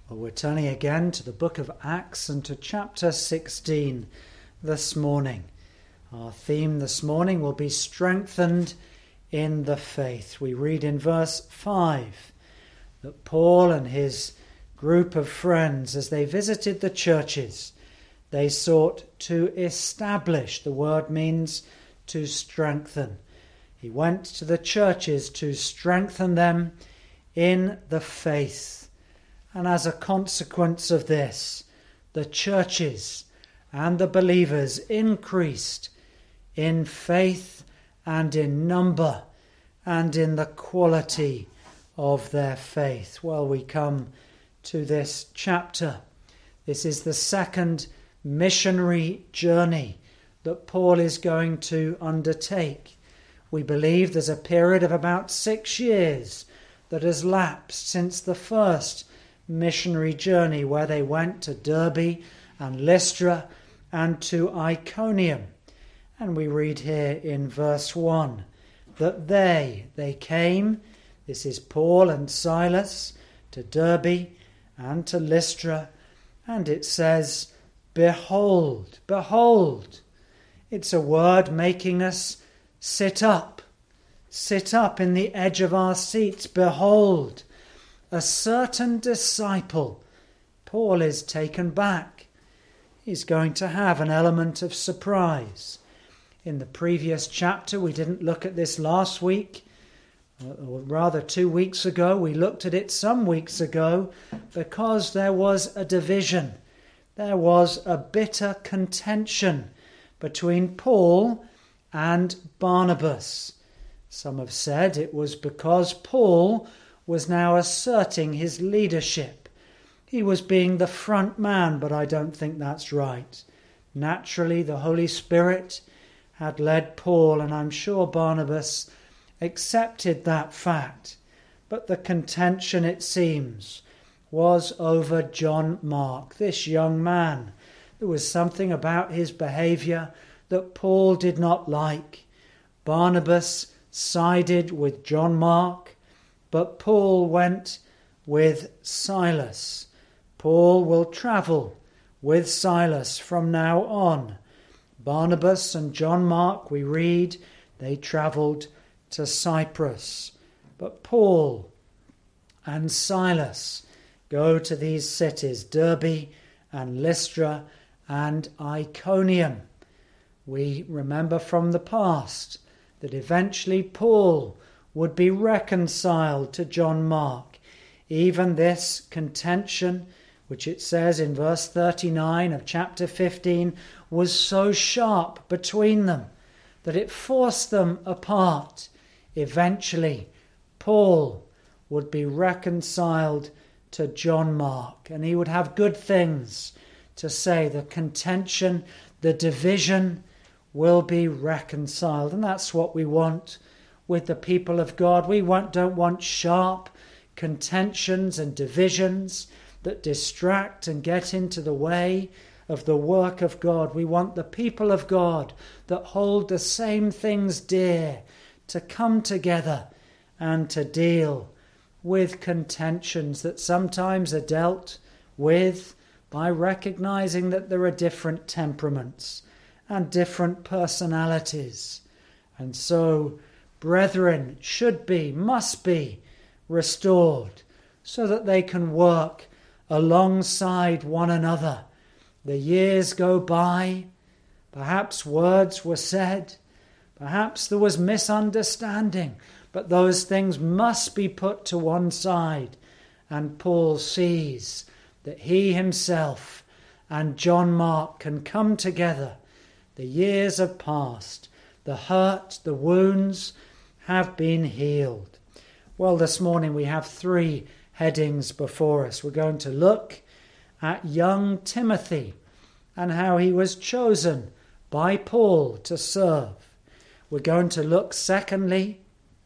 Well, we're turning again to the book of Acts and to chapter 16 this morning. Our theme this morning will be strengthened in the faith. We read in verse 5 that Paul and his group of friends, as they visited the churches, they sought to establish. The word means to strengthen. He went to the churches to strengthen them in the faith. And as a consequence of this, the churches and the believers increased in faith and in number and in the quality of their faith. Well, we come to this chapter. This is the second missionary journey that Paul is going to undertake. We believe there's a period of about 6 years that has lapsed since the first missionary journey, where they went to Derbe and Lystra and to Iconium. And we read here in verse 1 that they came, this is Paul and Silas, to Derbe and to Lystra, and it says, behold, behold. It's a word making us sit up in the edge of our seats. Behold, a certain disciple. Paul is taken back. He's going to have an element of surprise. In the previous chapter, we didn't look at this last week, or rather 2 weeks ago. We looked at it some weeks ago because there was a division. There was a bitter contention between Paul and Barnabas. Some have said it was because Paul was now asserting his leadership. He was being the front man, but I don't think that's right. Naturally, the Holy Spirit had led Paul, and I'm sure Barnabas accepted that fact. But the contention, it seems, was over John Mark, this young man. There was something about his behaviour that Paul did not like. Barnabas sided with John Mark, but Paul went with Silas. Paul will travel with Silas from now on. Barnabas and John Mark, we read, they travelled to Cyprus. But Paul and Silas go to these cities, Derbe and Lystra and Iconium. We remember from the past that eventually Paul would be reconciled to John Mark. Even this contention, which it says in verse 39 of chapter 15, was so sharp between them that it forced them apart. Eventually, Paul would be reconciled to John Mark, and he would have good things to say. The contention, the division will be reconciled, and that's what we want with the people of God. We don't want sharp contentions and divisions that distract and get into the way of the work of God. We want the people of God that hold the same things dear to come together and to deal with contentions that sometimes are dealt with by recognizing that there are different temperaments and different personalities. And so brethren must be restored so that they can work alongside one another. The years go by, perhaps words were said, perhaps there was misunderstanding, but those things must be put to one side. And Paul sees that he himself and John Mark can come together. The years have passed, the hurt, the wounds have been healed. Well, this morning we have 3 headings before us. We're going to look at young Timothy and how he was chosen by Paul to serve. We're going to look, secondly,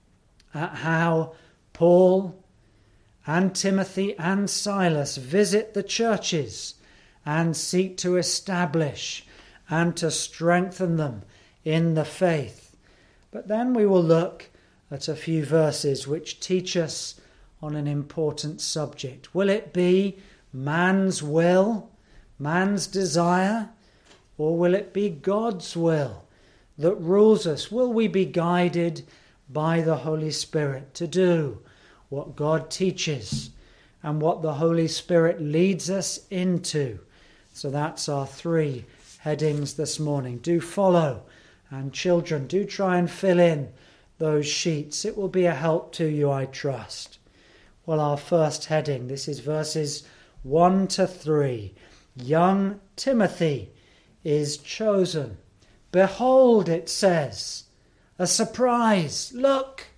at how Paul and Timothy and Silas visit the churches and seek to establish and to strengthen them in the faith. But then we will look at a few verses which teach us on an important subject. Will it be man's will, man's desire, or will it be God's will that rules us? Will we be guided by the Holy Spirit to do what God teaches and what the Holy Spirit leads us into? So that's our 3 headings this morning. Do follow, and children, do try and fill in those sheets. It will be a help to you, I trust. Well, our first heading, this is verses 1 to 3. Young Timothy is chosen. Behold, it says, a surprise. Look,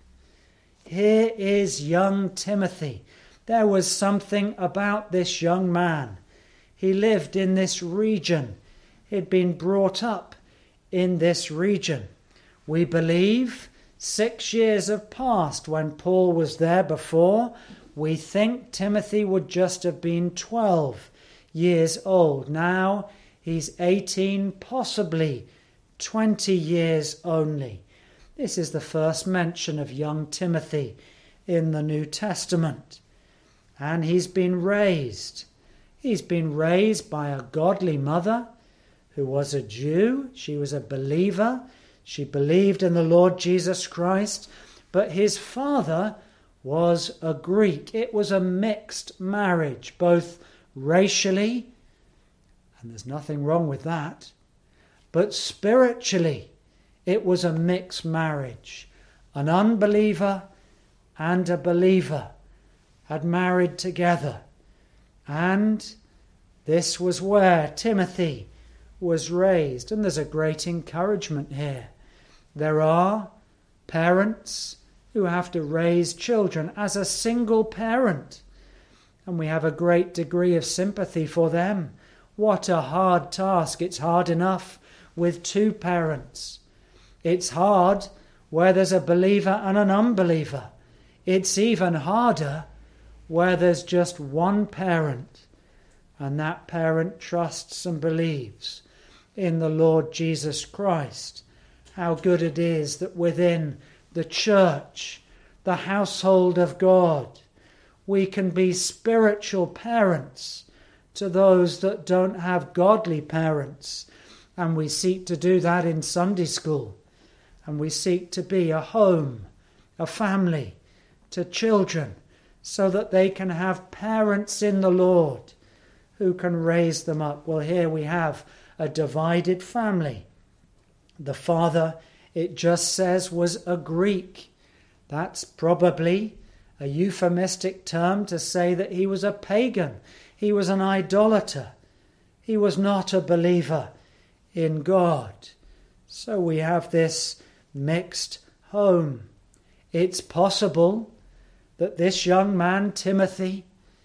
here is young Timothy. There was something about this young man. He lived in this region. He'd been brought up in this region. We believe 6 years have passed when Paul was there before. We think Timothy would just have been 12 years old. Now he's 18, possibly 20 years only. This is the first mention of young Timothy in the New Testament. And he's been raised. He's been raised by a godly mother who was a Jew. She was a believer. She believed in the Lord Jesus Christ. But his father was a Greek. It was a mixed marriage, both racially, and there's nothing wrong with that, but spiritually it was a mixed marriage. An unbeliever and a believer had married together, and this was where Timothy was raised. And there's a great encouragement here. There are parents who have to raise children as a single parent, and we have a great degree of sympathy for them. What a hard task. It's hard enough with 2 parents. It's hard where there's a believer and an unbeliever. It's even harder where there's just one parent, and that parent trusts and believes in the Lord Jesus Christ. How good it is that within the church, the household of God, we can be spiritual parents to those that don't have godly parents. And we seek to do that in Sunday school. And we seek to be a home, a family to children, so that they can have parents in the Lord who can raise them up. Well, here we have a divided family. The father, it just says, was a Greek. That's probably a euphemistic term to say that he was a pagan. He was an idolater. He was not a believer in God. So we have this mixed home. It's possible that this young man, Timothy,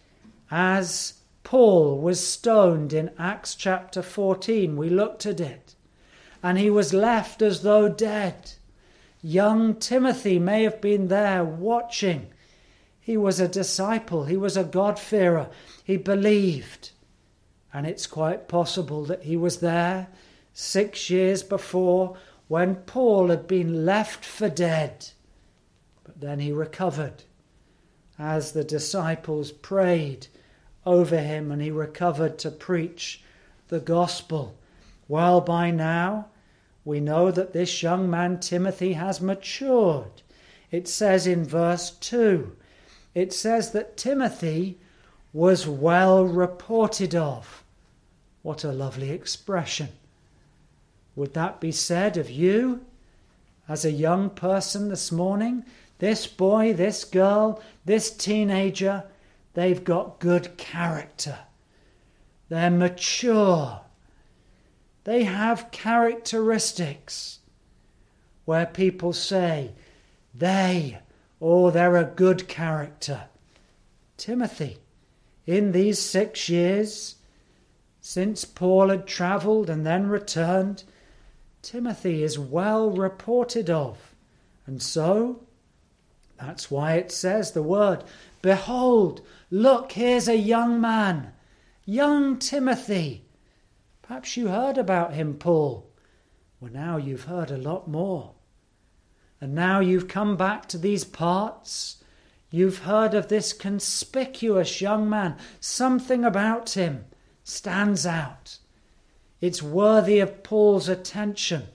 as Paul was stoned in Acts chapter 14, we looked at it, and he was left as though dead. Young Timothy may have been there watching. He was a disciple. He was a God-fearer. He believed. And it's quite possible that he was there 6 years before when Paul had been left for dead. But then he recovered as the disciples prayed over him, and he recovered to preach the gospel. Well, by now, we know that this young man Timothy has matured. It says in verse 2, it says that Timothy was well reported of. What a lovely expression. Would that be said of you as a young person this morning? This boy, this girl, this teenager, they've got good character. They're mature. They have characteristics where people say, they're a good character. Timothy, in these 6 years, since Paul had travelled and then returned, Timothy is well reported of. And so, that's why it says the word, behold, look, here's a young man, young Timothy. Perhaps you heard about him, Paul. Well, now you've heard a lot more. And now you've come back to these parts. You've heard of this conspicuous young man. Something about him stands out. It's worthy of Paul's attention.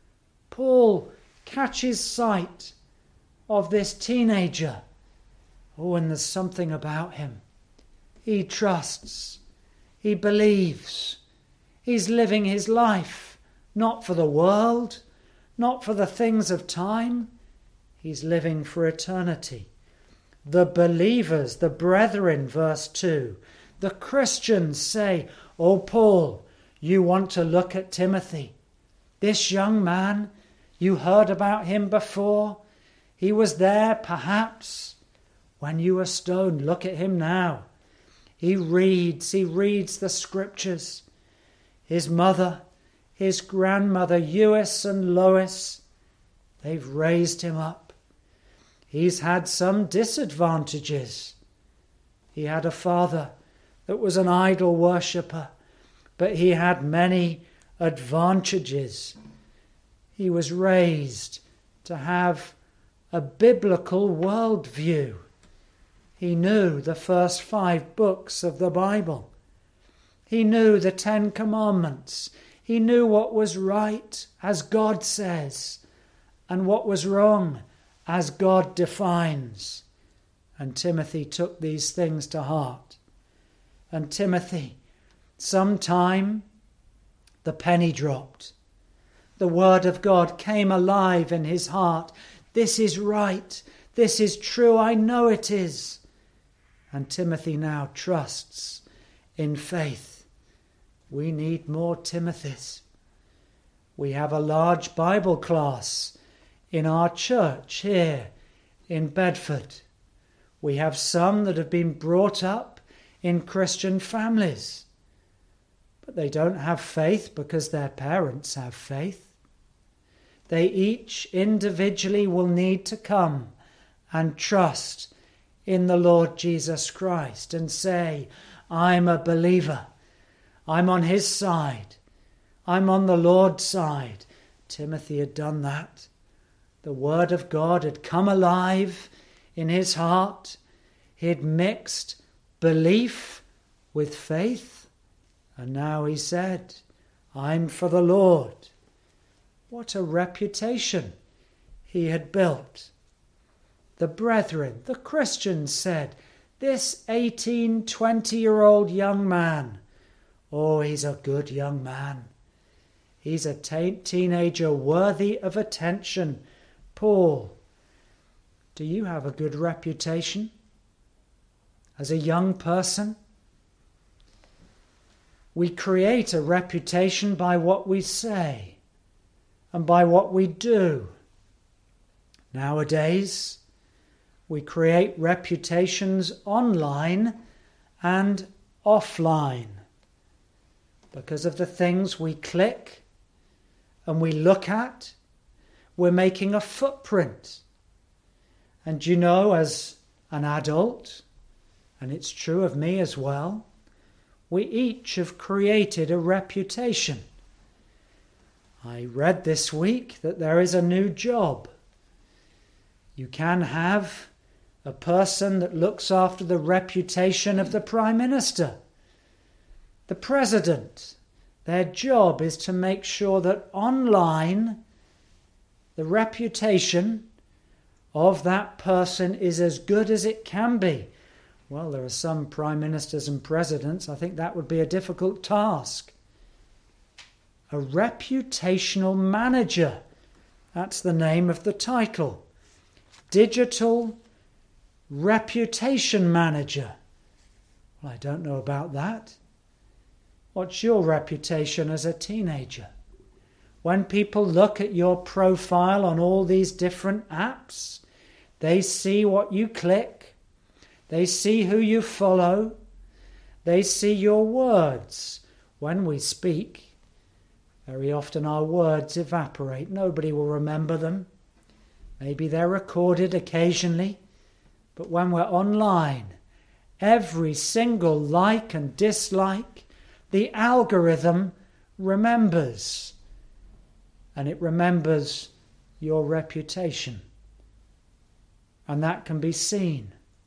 Paul catches sight of this teenager. Oh, and there's something about him. He trusts. He believes. He's living his life, not for the world, not for the things of time. He's living for eternity. The believers, the brethren, verse 2, the Christians say, "Oh, Paul, you want to look at Timothy. This young man, you heard about him before. He was there, perhaps, when you were stoned. Look at him now. He reads the scriptures. His mother, his grandmother, Eunice and Lois, they've raised him up. He's had some disadvantages. He had a father that was an idol worshipper, but he had many advantages. He was raised to have a biblical worldview. He knew the first 5 books of the Bible. He knew the 10 Commandments. He knew what was right, as God says, and what was wrong, as God defines. And Timothy took these things to heart. And Timothy, sometime the penny dropped. The word of God came alive in his heart. This is right. This is true. I know it is. And Timothy now trusts in faith. We need more Timothys. We have a large Bible class in our church here in Bedford. We have some that have been brought up in Christian families, but they don't have faith because their parents have faith. They each individually will need to come and trust in the Lord Jesus Christ and say, I'm a believer. I'm on his side. I'm on the Lord's side. Timothy had done that. The word of God had come alive in his heart. He had mixed belief with faith. And now he said, I'm for the Lord. What a reputation he had built. The brethren, the Christians said, this 18, 20-year-old young man, oh, he's a good young man. He's a teenager worthy of attention. Paul, do you have a good reputation as a young person? We create a reputation by what we say and by what we do. Nowadays, we create reputations online and offline because of the things we click and we look at. We're making a footprint. And you know, as an adult, and it's true of me as well, we each have created a reputation. I read this week that there is a new job. You can have a person that looks after the reputation of the Prime Minister, the President. Their job is to make sure that online the reputation of that person is as good as it can be. Well, there are some prime ministers and presidents. I think that would be a difficult task. A reputational manager. That's the name of the title. Digital reputation manager. Well, I don't know about that. What's your reputation as a teenager? When people look at your profile on all these different apps, they see what you click. They see who you follow. They see your words. When we speak, very often our words evaporate. Nobody will remember them. Maybe they're recorded occasionally. But when we're online, every single like and dislike, the algorithm remembers. And it remembers your reputation. And that can be seen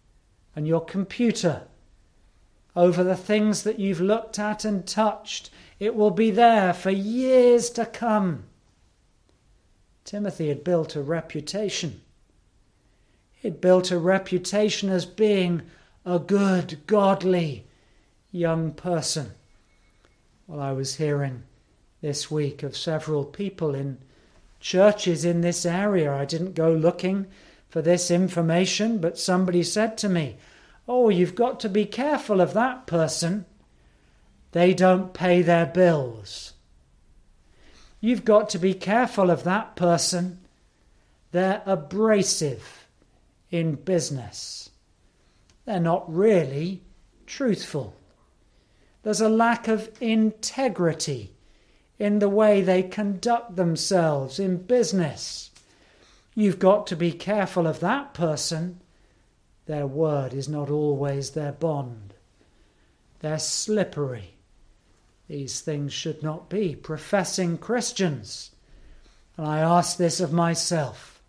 and your computer, over the things that you've looked at and touched. It will be there for years to come. Timothy had built a reputation. He'd built a reputation as being a good, godly young person. Well, I was hearing this week of several people in churches in this area. I didn't go looking for this information, but somebody said to me, "Oh, you've got to be careful of that person. They don't pay their bills. You've got to be careful of that person. They're abrasive in business. They're not really truthful. There's a lack of integrity in the way they conduct themselves in business. You've got to be careful of that person. Their word is not always their bond. They're slippery. These things should not be professing Christians." And I ask this of myself.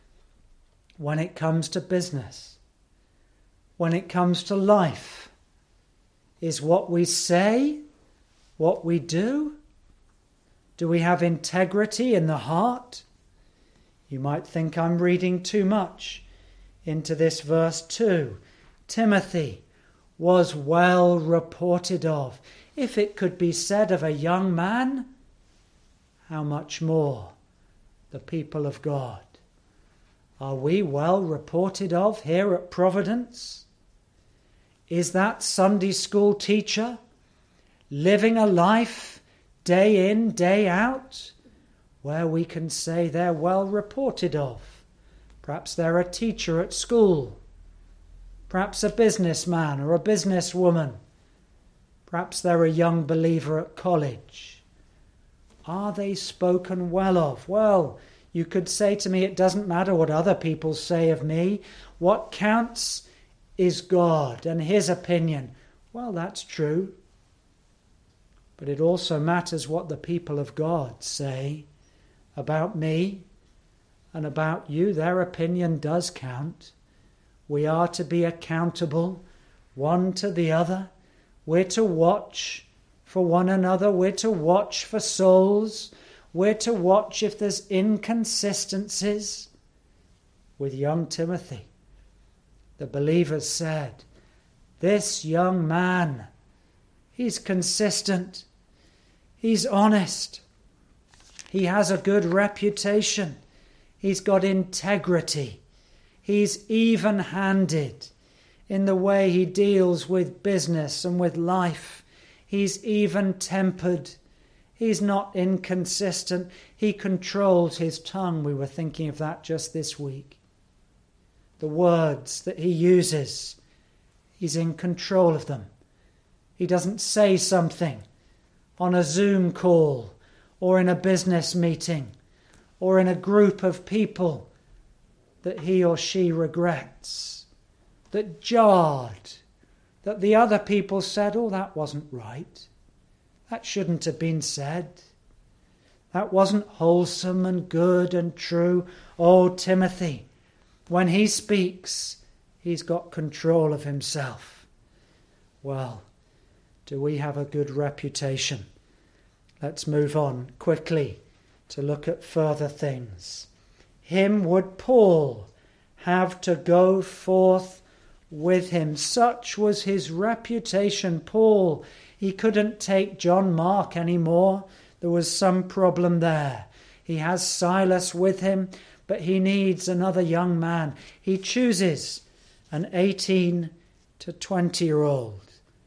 When it comes to business, when it comes to life, is what we say what we do? Do we have integrity in the heart? You might think I'm reading too much into this verse 2. Timothy was well reported of. If it could be said of a young man, how much more the people of God? Are we well reported of here at Providence? Is that Sunday school teacher living a life day in, day out, where we can say they're well reported of? Perhaps they're a teacher at school. Perhaps a businessman or a businesswoman. Perhaps they're a young believer at college. Are they spoken well of? Well, you could say to me, it doesn't matter what other people say of me. What counts is God and his opinion. Well, that's true. But it also matters what the people of God say about me and about you. Their opinion does count. We are to be accountable one to the other. We're to watch for one another. We're to watch for souls. We're to watch if there's inconsistencies. With young Timothy, the believers said, this young man, he's consistent. He's honest. He has a good reputation. He's got integrity. He's even-handed in the way he deals with business and with life. He's even-tempered. He's not inconsistent. He controls his tongue. We were thinking of that just this week. The words that he uses, he's in control of them. He doesn't say something on a Zoom call or in a business meeting or in a group of people that he or she regrets, that jarred, that the other people said, oh, that wasn't right. That shouldn't have been said. That wasn't wholesome and good and true. Oh, Timothy, when he speaks, he's got control of himself. Well, do we have a good reputation? Let's move on quickly to look at further things. Him would Paul have to go forth with him. Such was his reputation. Paul, he couldn't take John Mark anymore. There was some problem there. He has Silas with him, but he needs another young man. He chooses an 18 to 20-year-old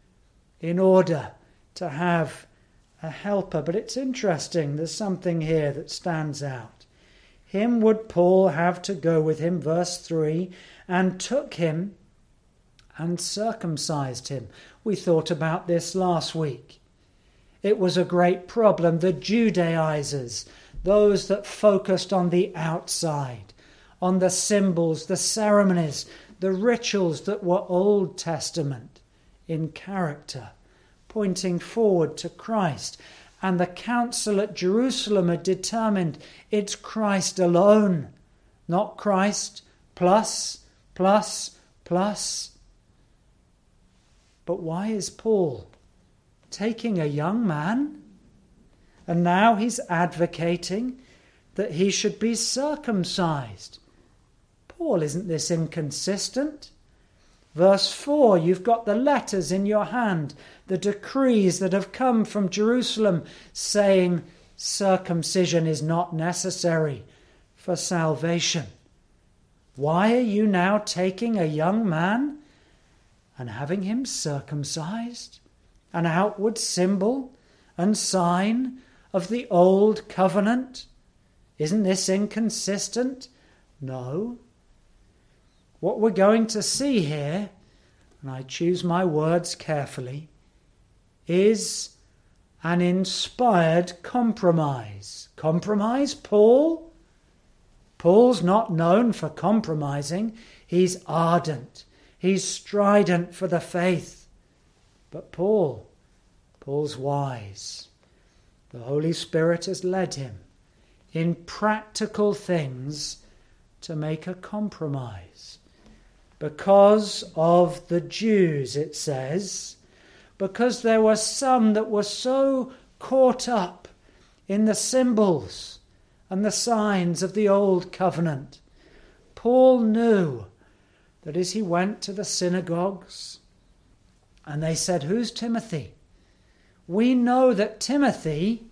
in order to have a helper. But it's interesting, there's something here that stands out. Him would Paul have to go with him, verse 3, and took him and circumcised him. We thought about this last week. It was a great problem. The Judaizers, those that focused on the outside, on the symbols, the ceremonies, the rituals that were Old Testament in character, pointing forward to Christ. And the council at Jerusalem had determined it's Christ alone, not Christ plus. But why is Paul taking a young man? And now he's advocating that he should be circumcised. Paul, isn't this inconsistent? Verse 4, you've got the letters in your hand, the decrees that have come from Jerusalem saying circumcision is not necessary for salvation. Why are you now taking a young man and having him circumcised? An outward symbol and sign of the old covenant? Isn't this inconsistent? No. What we're going to see here, and I choose my words carefully, is an inspired compromise. Compromise, Paul? Paul's not known for compromising. He's ardent. He's strident for the faith. But Paul's wise. The Holy Spirit has led him in practical things to make a compromise. Because of the Jews, it says, because there were some that were so caught up in the symbols and the signs of the old covenant. Paul knew that as he went to the synagogues and they said, "Who's Timothy?" We know that Timothy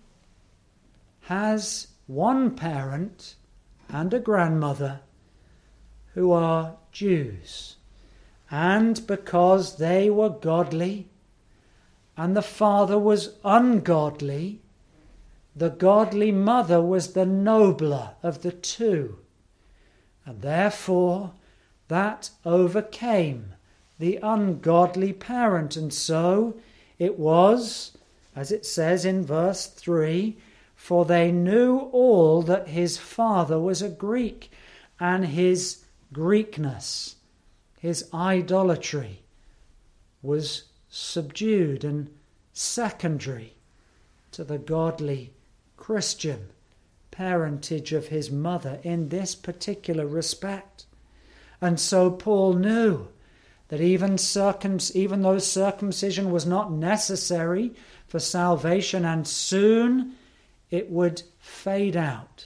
has one parent and a grandmother who are Jews. And because they were godly and the father was ungodly, the godly mother was the nobler of the two. And therefore that overcame the ungodly parent. And so it was, as it says in verse 3, for they knew all that his father was a Greek, and his Greekness, his idolatry, was subdued and secondary to the godly Christian parentage of his mother in this particular respect. And so Paul knew that even though circumcision was not necessary for salvation, and soon it would fade out,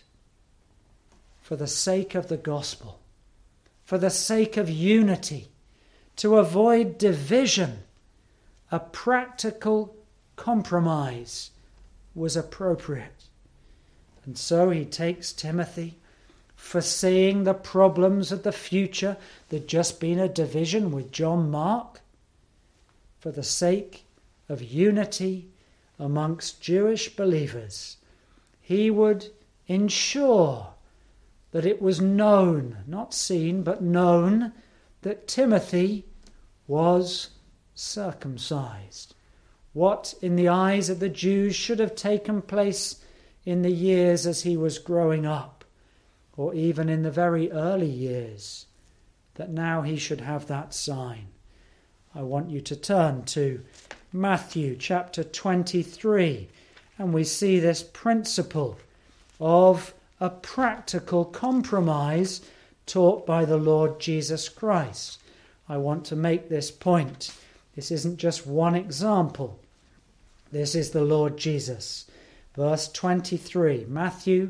for the sake of the gospel, for the sake of unity, to avoid division, a practical compromise was appropriate. And so he takes Timothy, foreseeing the problems of the future. There'd just been a division with John Mark. For the sake of unity amongst Jewish believers, he would ensure that it was known, not seen, but known, that Timothy was circumcised. What in the eyes of the Jews should have taken place in the years as he was growing up, or even in the very early years, that now he should have that sign. I want you to turn to Matthew chapter 23, and we see this principle of a practical compromise taught by the Lord Jesus Christ. I want to make this point. This isn't just one example. This is the Lord Jesus. Verse 23, Matthew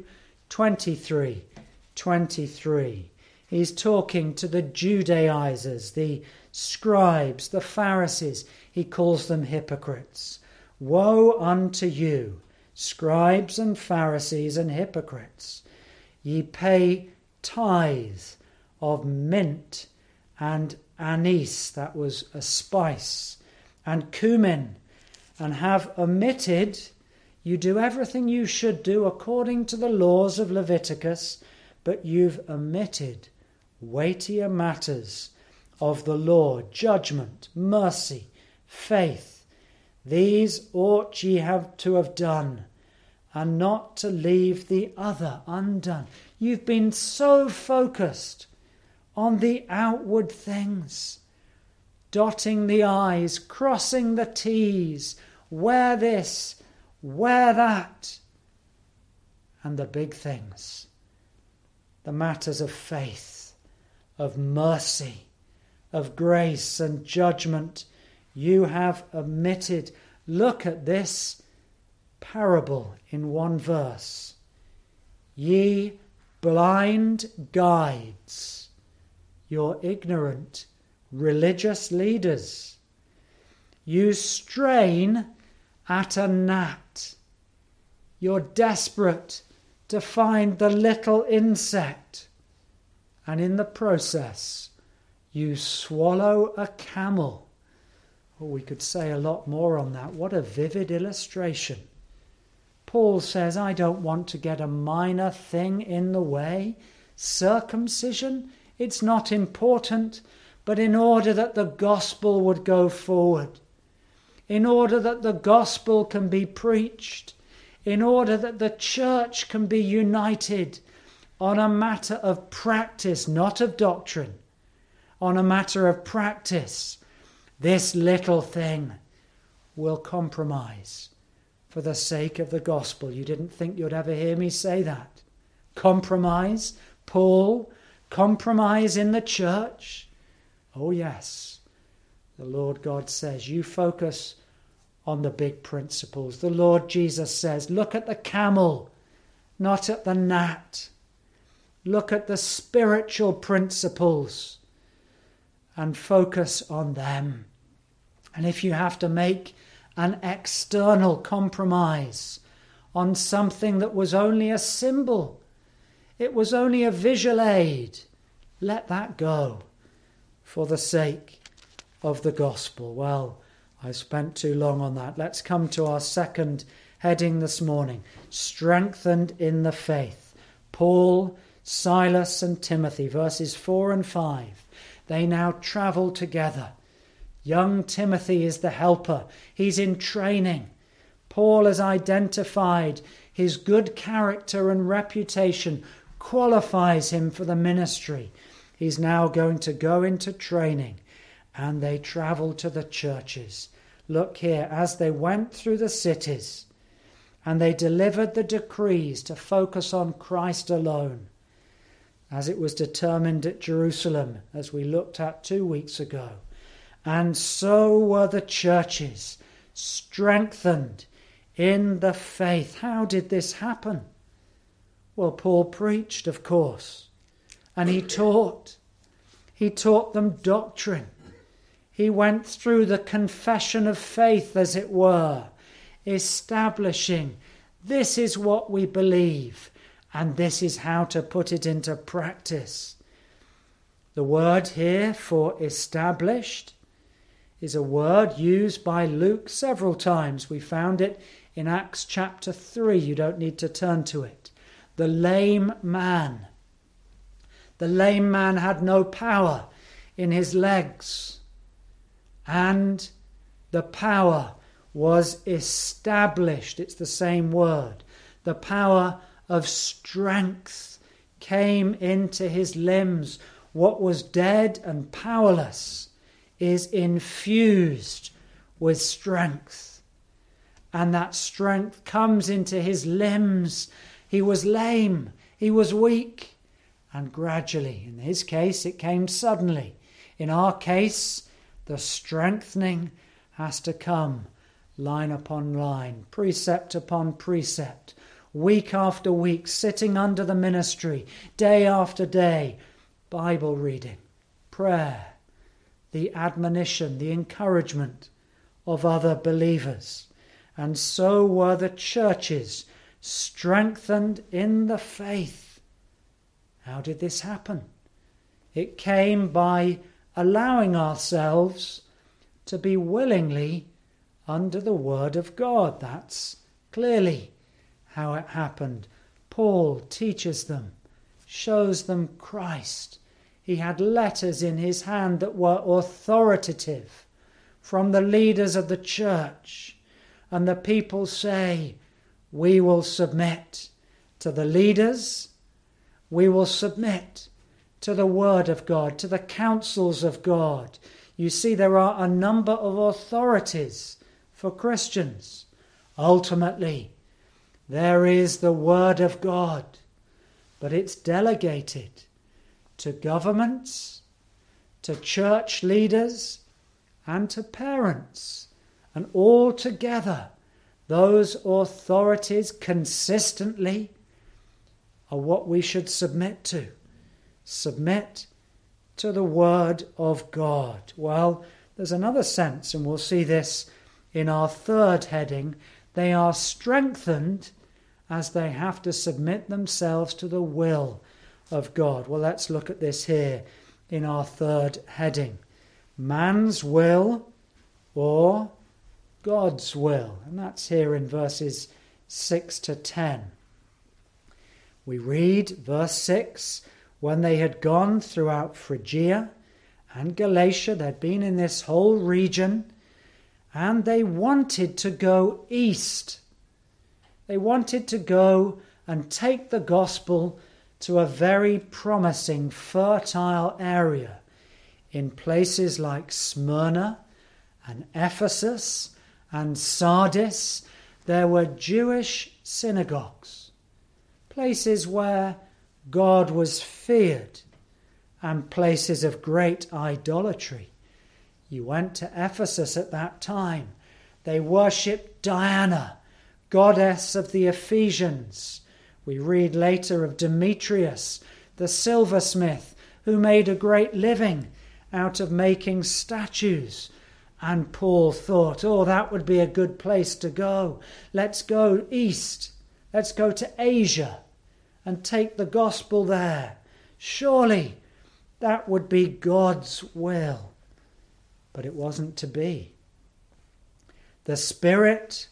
23. He's talking to the Judaizers, the scribes, the Pharisees. He calls them hypocrites. Woe unto you, scribes and Pharisees and hypocrites! Ye pay tithe of mint and anise, that was a spice, and cumin, and have omitted, you do everything you should do according to the laws of Leviticus, but you've omitted weightier matters of the law, judgment, mercy, faith. These ought ye to have done, and not to leave the other undone. You've been so focused on the outward things, dotting the I's, crossing the T's, wear this, wear that, and the big things, the matters of faith, of mercy, of grace and judgment, you have omitted. Look at this parable in one verse. Ye blind guides, you're ignorant religious leaders, you strain at a gnat. You're desperate to find the little insect, and in the process you swallow a camel. Oh, we could say a lot more on that. What a vivid illustration. Paul says, I don't want to get a minor thing in the way. Circumcision, it's not important, but in order that the gospel would go forward, in order that the gospel can be preached, in order that the church can be united on a matter of practice, not of doctrine, on a matter of practice, this little thing will compromise for the sake of the gospel. You didn't think you'd ever hear me say that. Compromise, Paul, compromise in the church. Oh yes, the Lord God says, you focus on the big principles. The Lord Jesus says, look at the camel, not at the gnat. Look at the spiritual principles and focus on them. And if you have to make an external compromise on something that was only a symbol, it was only a visual aid, let that go for the sake of the gospel. Well, I spent too long on that. Let's come to our second heading this morning. Strengthened in the faith. Paul, Silas and Timothy, verses 4 and 5. They now travel together. Young Timothy is the helper. He's in training. Paul has identified his good character and reputation, qualifies him for the ministry. He's now going to go into training, and they travel to the churches. Look here, as they went through the cities, and they delivered the decrees to focus on Christ alone, as it was determined at Jerusalem, as we looked at 2 weeks ago. And so were the churches strengthened in the faith. How did this happen? Well, Paul preached, of course, and he taught. He taught them doctrine. He went through the confession of faith, as it were, establishing this is what we believe, and this is how to put it into practice. The word here for established is a word used by Luke several times. We found it in Acts chapter 3. You don't need to turn to it. The lame man. The lame man had no power in his legs, and the power was established. It's the same word. The power of strength came into his limbs. What was dead and powerless is infused with strength. And that strength comes into his limbs. He was lame, he was weak, and gradually, in his case, it came suddenly. In our case, the strengthening has to come line upon line, precept upon precept, week after week, sitting under the ministry, day after day, Bible reading, prayer, the admonition, the encouragement of other believers. And so were the churches strengthened in the faith. How did this happen? It came by allowing ourselves to be willingly under the word of God. That's clearly how it happened. Paul teaches them, shows them Christ. He had letters in his hand that were authoritative from the leaders of the church. And the people say, we will submit to the leaders. We will submit to the word of God, to the counsels of God. You see, there are a number of authorities for Christians. Ultimately, there is the word of God, but it's delegated to governments, to church leaders, and to parents, and all together, those authorities consistently are what we should submit to. Submit to the Word of God. Well, there's another sense, and we'll see this in our third heading. They are strengthened as they have to submit themselves to the will of God. Well, let's look at this here in our third heading. Man's will or God's will. And that's here in verses 6 to 10. We read, verse 6, when they had gone throughout Phrygia and Galatia, they'd been in this whole region, and they wanted to go east. They wanted to go and take the gospel to a very promising, fertile area in places like Smyrna and Ephesus and Sardis. There were Jewish synagogues, places where God was feared, and places of great idolatry. You went to Ephesus at that time. They worshipped Diana, goddess of the Ephesians. We read later of Demetrius, the silversmith, who made a great living out of making statues. And Paul thought, that would be a good place to go. Let's go east. Let's go to Asia and take the gospel there. Surely that would be God's will. But it wasn't to be. The Spirit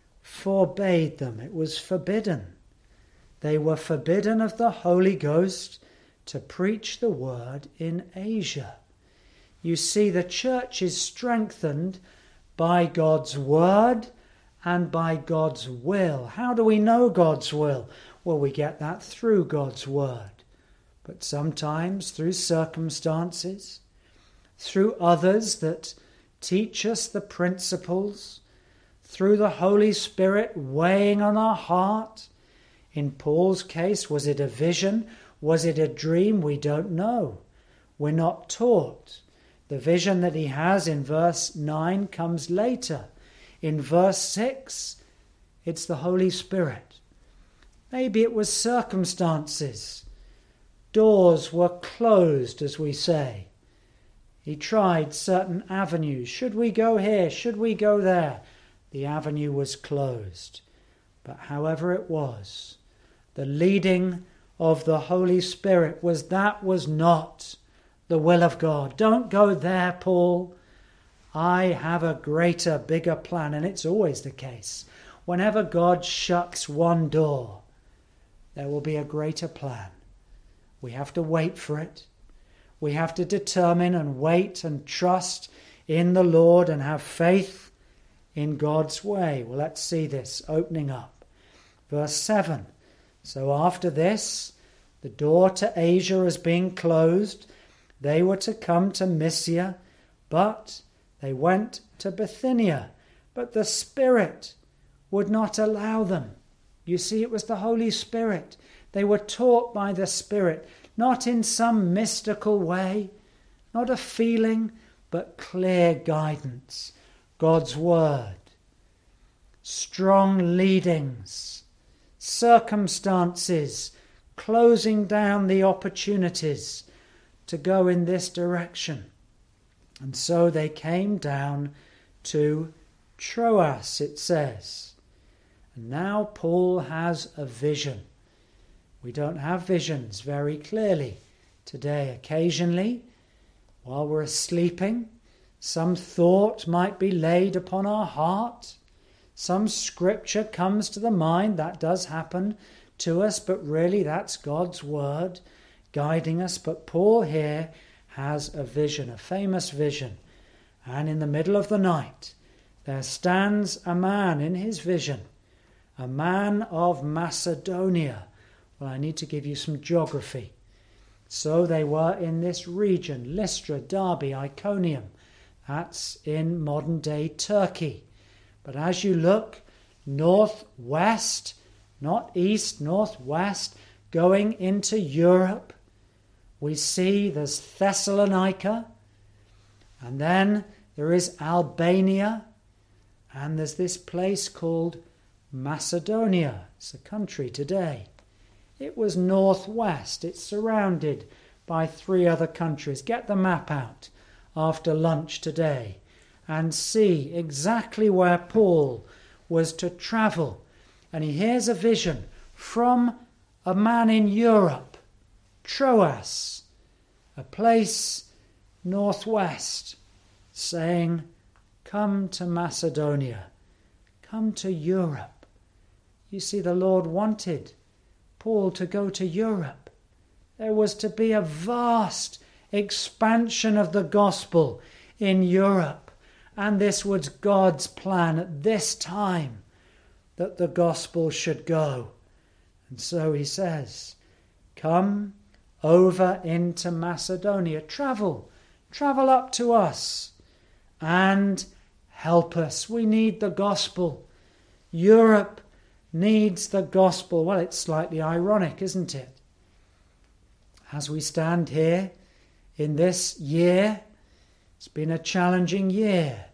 forbade them. It was forbidden. They were forbidden of the Holy Ghost to preach the word in Asia. You see, the church is strengthened by God's word and by God's will. How do we know God's will? Well, we get that through God's word, but sometimes through circumstances, through others that teach us the principles, through the Holy Spirit weighing on our heart. In Paul's case, was it a vision? Was it a dream? We don't know. We're not taught. The vision that he has in verse 9 comes later. In verse 6, it's the Holy Spirit. Maybe it was circumstances. Doors were closed, as we say. He tried certain avenues. Should we go here? Should we go there? The avenue was closed. But however it was, the leading of the Holy Spirit was not the will of God. Don't go there, Paul. I have a greater, bigger plan. And it's always the case. Whenever God shuts one door, there will be a greater plan. We have to wait for it. We have to determine and wait and trust in the Lord and have faith in God's way. Well, let's see this opening up. Verse 7. So after this, the door to Asia as being closed, they were to come to Mysia, but they went to Bithynia. But the Spirit would not allow them. You see, it was the Holy Spirit. They were taught by the Spirit, not in some mystical way, not a feeling, but clear guidance. God's word, strong leadings, circumstances, closing down the opportunities to go in this direction. And so they came down to Troas, it says. And now Paul has a vision. We don't have visions very clearly today. Occasionally, while we're sleeping, some thought might be laid upon our heart. Some scripture comes to the mind. That does happen to us, but really that's God's word guiding us. But Paul here has a vision, a famous vision. And in the middle of the night, there stands a man in his vision, a man of Macedonia. Well, I need to give you some geography. So they were in this region, Lystra, Derbe, Iconium. That's in modern-day Turkey. But as you look northwest, not east, northwest, going into Europe, we see there's Thessalonica, and then There is Albania, and there's this place called Macedonia. It's a country today. It was northwest. It's surrounded by 3 other countries. Get the map out after lunch today and see exactly where Paul was to travel. And he hears a vision from a man in Europe, Troas, a place northwest, saying, come to Macedonia, come to Europe. You see, the Lord wanted Paul to go to Europe. There was to be a vast expansion of the gospel in Europe, and this was God's plan at this time, that the gospel should go. And so he says, come over into Macedonia, travel up to us and help us. We need the gospel. Europe needs the gospel. Well, it's slightly ironic, isn't it? As we stand here in this year, it's been a challenging year.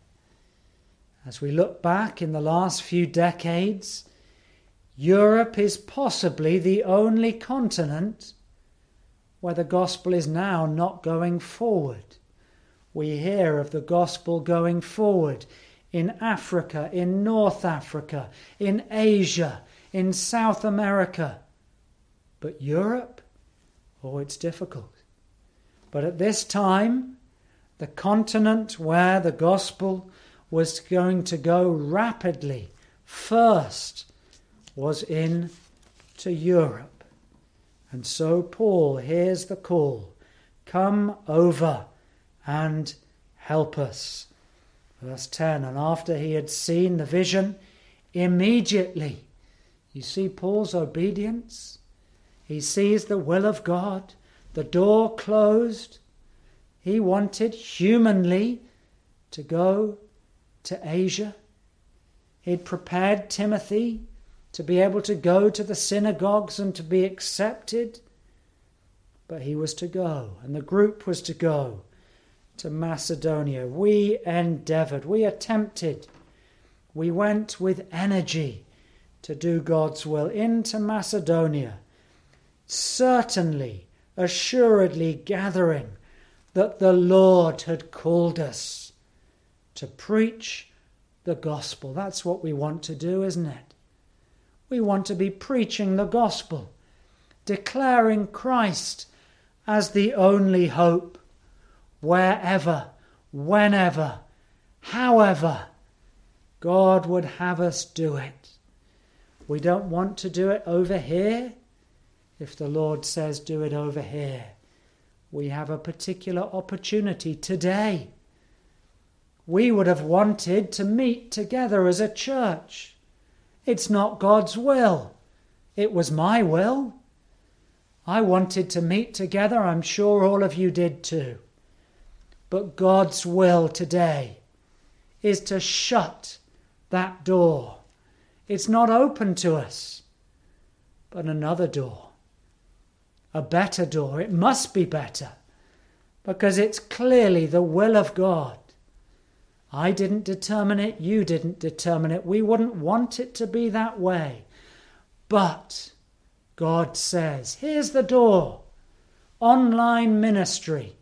As we look back in the last few decades, Europe is possibly the only continent where the gospel is now not going forward. We hear of the gospel going forward in Africa, in North Africa, in Asia, in South America. But Europe? Oh, it's difficult. But at this time, the continent where the gospel was going to go rapidly first was into Europe. And so Paul hears the call, come over and help us. Verse 10, and after he had seen the vision, immediately, you see Paul's obedience. He sees the will of God, the door closed. He wanted humanly to go to Asia. He'd prepared Timothy to be able to go to the synagogues and to be accepted. But he was to go, and the group was to go to Macedonia. We endeavoured, we attempted, we went with energy to do God's will into Macedonia, certainly, assuredly gathering that the Lord had called us to preach the gospel. That's what we want to do, isn't it? We want to be preaching the gospel, declaring Christ as the only hope, wherever, whenever, however God would have us do it. We don't want to do it over here. If the Lord says do it over here, we have a particular opportunity today. We would have wanted to meet together as a church. It's not God's will. It was my will. I wanted to meet together. I'm sure all of you did too. But God's will today is to shut that door. It's not open to us, but another door. A better door. It must be better, because it's clearly the will of God. I didn't determine it, you didn't determine it. We wouldn't want it to be that way. But God says, here's the door. Online ministry.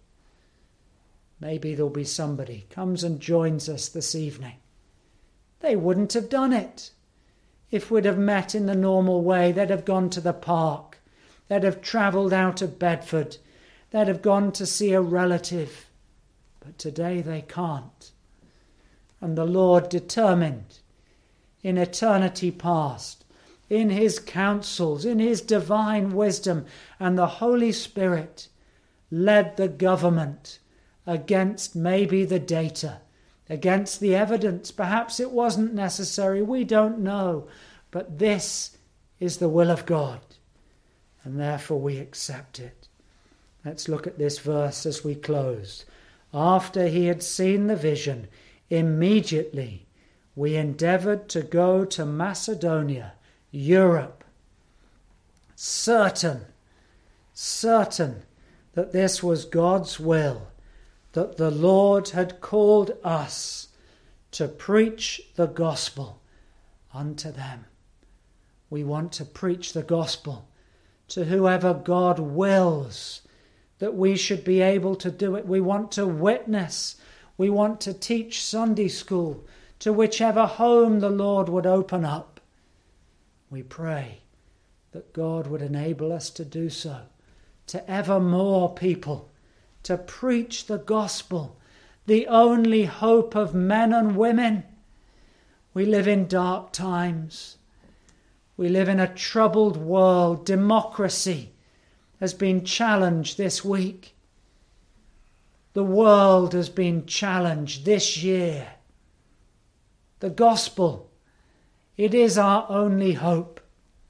Maybe there'll be somebody comes and joins us this evening. They wouldn't have done it. If we'd have met in the normal way, they'd have gone to the park. They'd have travelled out of Bedford. They'd have gone to see a relative. But today they can't. And the Lord determined in eternity past, in his counsels, in his divine wisdom, and the Holy Spirit led the government against maybe the data, against the evidence. Perhaps it wasn't necessary. We don't know. But this is the will of God, and therefore we accept it. Let's look at this verse as we close. After he had seen the vision, immediately we endeavoured to go to Macedonia, Europe, certain that this was God's will, that the Lord had called us to preach the gospel unto them. We want to preach the gospel to whoever God wills that we should be able to do it. We want to witness. We want to teach Sunday school to whichever home the Lord would open up. We pray that God would enable us to do so, to ever more people, to preach the gospel, the only hope of men and women. We live in dark times. We live in a troubled world. Democracy has been challenged this week. The world has been challenged this year. The gospel, it is our only hope.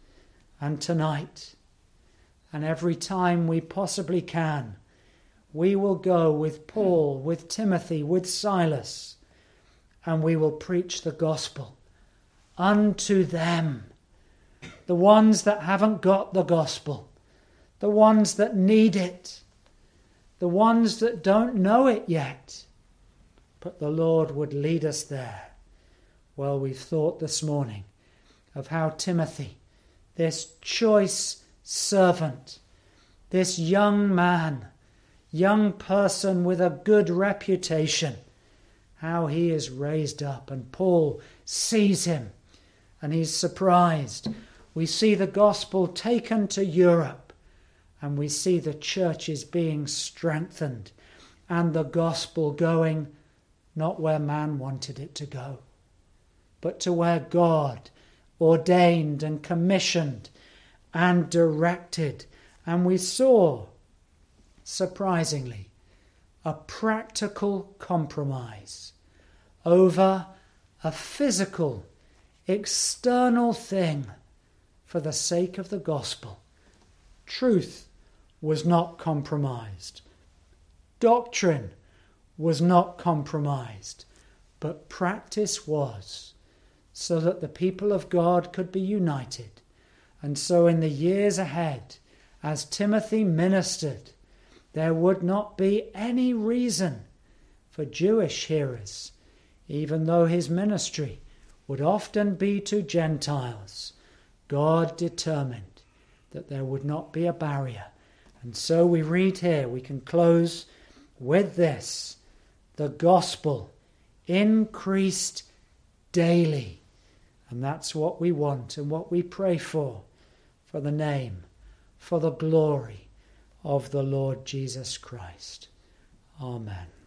And tonight, and every time we possibly can, we will go with Paul, with Timothy, with Silas, and we will preach the gospel unto them, the ones that haven't got the gospel, the ones that need it, the ones that don't know it yet. But the Lord would lead us there. Well, we've thought this morning of how Timothy, this choice servant, this young man, young person with a good reputation, how he is raised up, and Paul sees him and he's surprised. We see the gospel taken to Europe, and we see the churches being strengthened and the gospel going not where man wanted it to go, but to where God ordained and commissioned and directed. And we saw, surprisingly, a practical compromise over a physical, external thing for the sake of the gospel. Truth was not compromised. Doctrine was not compromised, but practice was, so that the people of God could be united. And so in the years ahead, as Timothy ministered, there would not be any reason for Jewish hearers, even though his ministry would often be to Gentiles. God determined that there would not be a barrier. And so we read here, we can close with this: the gospel increased daily. And that's what we want and what we pray for the name, for the glory of the Lord Jesus Christ. Amen.